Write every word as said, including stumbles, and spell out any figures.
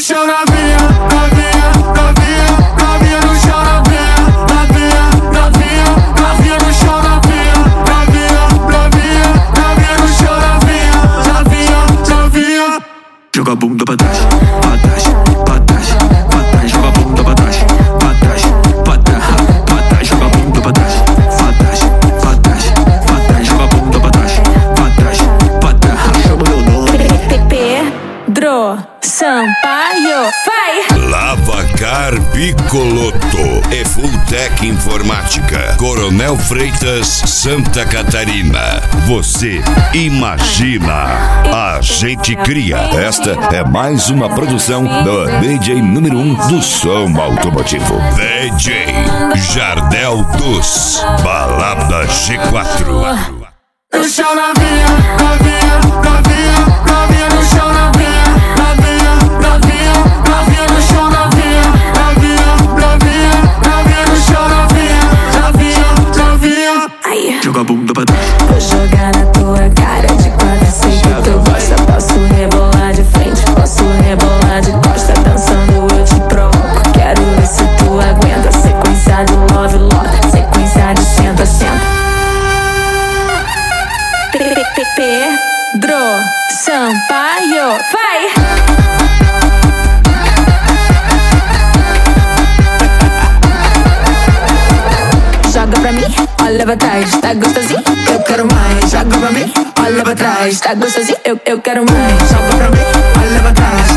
chão, novinha, novinha, novinha, novinha no chão, novinha, novinha, novinha, novinha no chão, novinha, novinha, novinha, novinha no chão, novinha, novinha, novinha. Joga a bunda pra trás, pra trás, pra trás, pra trás, joga a bunda pra trás, pra trás, pra trás, pra trás, joga a bunda pra trás, pra trás, pra trás, pra trás, joga a bunda pra trás, pra trás, pra trás, chama meu nome. Pedro Sampaio, vai! Lavacar Bicoloto e Fulltech Informática, Coronel Freitas, Santa Catarina. Você imagina, a gente cria. Esta é mais uma produção do D J número um do som automotivo, D J Jardel dos Balada G quatro. No chão, novinha, novinha, novinha, novinha no chão, novinha, novinha, novinha, novinha no chão, novinha, novinha, novinha, novinha no chão, novinha, novinha, novinha. Aí. Joga a bunda pra trás. Vou jogar na tua cara de quatro, sei que tu gosta. Posso rebolar de frente, posso rebolar de costa. Dançando eu te provoco, quero ver se tu aguenta. Sequência de love, love, sequência de senta, senta. Pedro Sampaio, vai! Joga pra mim, olha pra trás, tá gostosinho? Eu quero mais. Joga pra mim, olha pra trás, tá gostosinho? Eu, eu quero mais. Joga pra mim, olha pra trás.